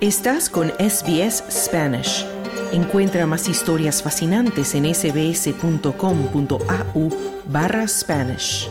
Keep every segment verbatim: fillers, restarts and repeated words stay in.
Estás con S B S Spanish. Encuentra más historias fascinantes en sbs.com.au barra Spanish.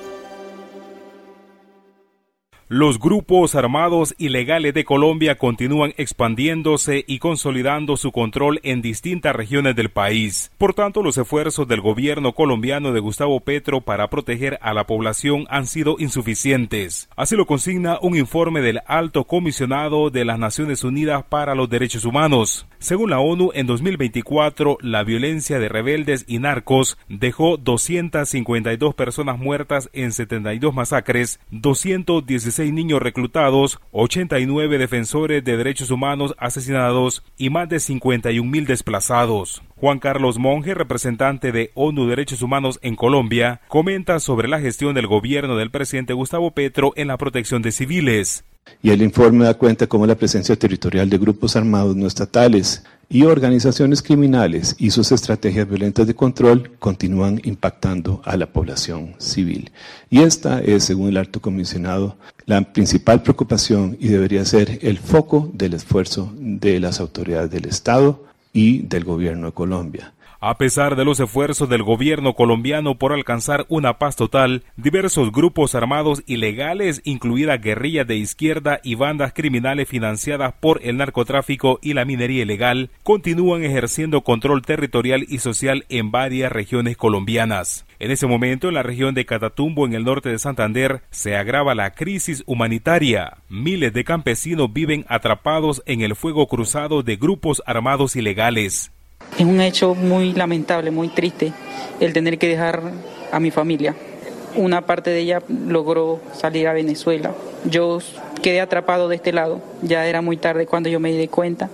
Los grupos armados ilegales de Colombia continúan expandiéndose y consolidando su control en distintas regiones del país. Por tanto, los esfuerzos del gobierno colombiano de Gustavo Petro para proteger a la población han sido insuficientes. Así lo consigna un informe del Alto Comisionado de las Naciones Unidas para los Derechos Humanos. Según la ONU, en dos mil veinticuatro, la violencia de rebeldes y narcos dejó doscientas cincuenta y dos personas muertas en setenta y dos masacres, doscientos dieciséis niños reclutados, ochenta y nueve defensores de derechos humanos asesinados y más de cincuenta y un mil desplazados. Juan Carlos Monge, representante de ONU Derechos Humanos en Colombia, comenta sobre la gestión del gobierno del presidente Gustavo Petro en la protección de civiles. Y el informe da cuenta cómo la presencia territorial de grupos armados no estatales y organizaciones criminales y sus estrategias violentas de control continúan impactando a la población civil. Y esta es, según el Alto Comisionado, la principal preocupación y debería ser el foco del esfuerzo de las autoridades del Estado y del gobierno de Colombia. A pesar de los esfuerzos del gobierno colombiano por alcanzar una paz total, diversos grupos armados ilegales, incluidas guerrillas de izquierda y bandas criminales financiadas por el narcotráfico y la minería ilegal, continúan ejerciendo control territorial y social en varias regiones colombianas. En ese momento, en la región de Catatumbo, en el norte de Santander, se agrava la crisis humanitaria. Miles de campesinos viven atrapados en el fuego cruzado de grupos armados ilegales. Es un hecho muy lamentable, muy triste, el tener que dejar a mi familia. Una parte de ella logró salir a Venezuela. Yo quedé atrapado de este lado. Ya era muy tarde cuando yo me di cuenta.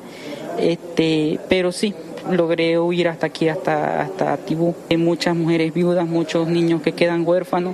Este, pero sí, logré huir hasta aquí, hasta, hasta Tibú. Hay muchas mujeres viudas, muchos niños que quedan huérfanos.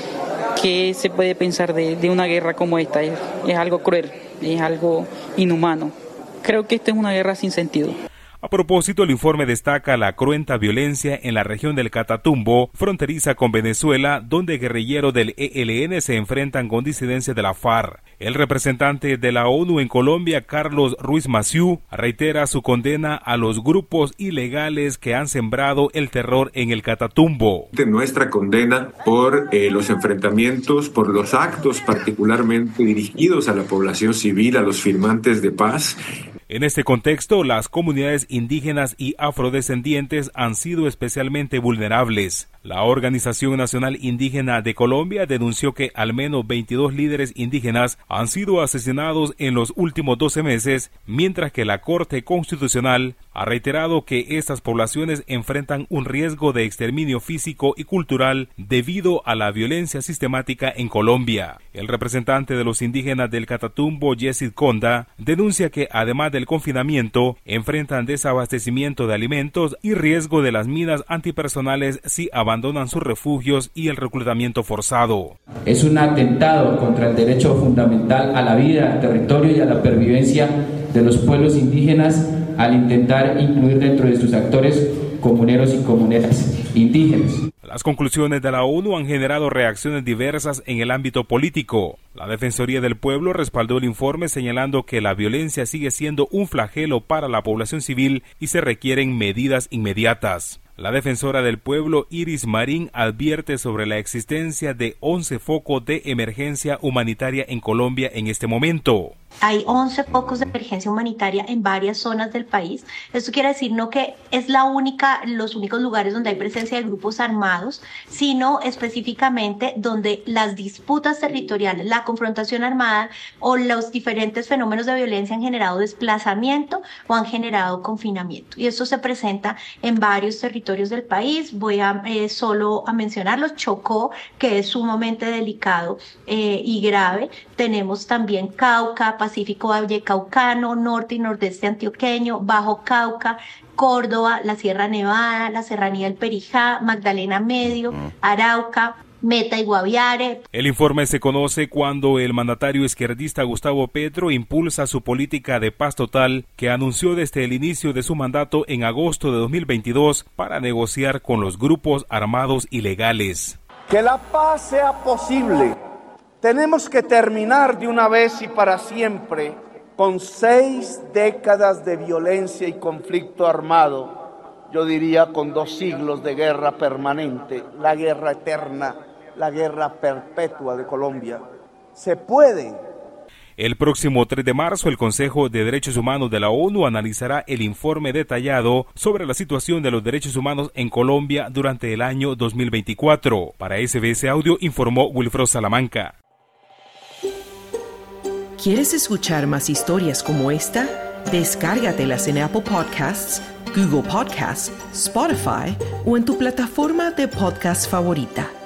¿Qué se puede pensar de, de una guerra como esta? Es, es algo cruel, es algo inhumano. Creo que esta es una guerra sin sentido. A propósito, el informe destaca la cruenta violencia en la región del Catatumbo, fronteriza con Venezuela, donde guerrilleros del E L N se enfrentan con disidencias de la FARC. El representante de la ONU en Colombia, Carlos Ruiz Massieu, reitera su condena a los grupos ilegales que han sembrado el terror en el Catatumbo. Nuestra condena por eh, los enfrentamientos, por los actos particularmente dirigidos a la población civil, a los firmantes de paz. En este contexto, las comunidades indígenas y afrodescendientes han sido especialmente vulnerables. La Organización Nacional Indígena de Colombia denunció que al menos veintidós líderes indígenas han sido asesinados en los últimos doce meses, mientras que la Corte Constitucional ha reiterado que estas poblaciones enfrentan un riesgo de exterminio físico y cultural debido a la violencia sistemática en Colombia. El representante de los indígenas del Catatumbo, Yesid Conda, denuncia que además del confinamiento, enfrentan desabastecimiento de alimentos y riesgo de las minas antipersonales si abandonan sus refugios y el reclutamiento forzado. Es un atentado contra el derecho fundamental a la vida, al territorio y a la pervivencia de los pueblos indígenas al intentar incluir dentro de sus actores comuneros y comuneras indígenas. Las conclusiones de la ONU han generado reacciones diversas en el ámbito político. La Defensoría del Pueblo respaldó el informe señalando que la violencia sigue siendo un flagelo para la población civil y se requieren medidas inmediatas. La defensora del pueblo, Iris Marín, advierte sobre la existencia de once focos de emergencia humanitaria en Colombia en este momento. Hay once focos de emergencia humanitaria en varias zonas del país. Esto quiere decir no que es la única, los únicos lugares donde hay presencia de grupos armados, sino específicamente donde las disputas territoriales, la confrontación armada o los diferentes fenómenos de violencia han generado desplazamiento o han generado confinamiento. Y esto se presenta en varios territorios del país. Voy a eh, solo a mencionarlos. Chocó, que es sumamente delicado eh, y grave. Tenemos también Cauca, Pacífico Vallecaucano, norte y nordeste antioqueño, Bajo Cauca, Córdoba, la Sierra Nevada, la Serranía del Perijá, Magdalena Medio, Arauca, Meta y Guaviare. El informe se conoce cuando el mandatario izquierdista Gustavo Petro impulsa su política de paz total que anunció desde el inicio de su mandato en agosto de dos mil veintidós para negociar con los grupos armados ilegales. Que la paz sea posible, tenemos que terminar de una vez y para siempre con seis décadas de violencia y conflicto armado, yo diría con dos siglos de guerra permanente, la guerra eterna, la guerra perpetua de Colombia. Se puede. El próximo tres de marzo, el Consejo de Derechos Humanos de la ONU analizará el informe detallado sobre la situación de los derechos humanos en Colombia durante el año dos mil veinticuatro. Para S B S Audio informó Wilfredo Salamanca. ¿Quieres escuchar más historias como esta? Descárgatelas en Apple Podcasts, Google Podcasts, Spotify o en tu plataforma de podcast favorita.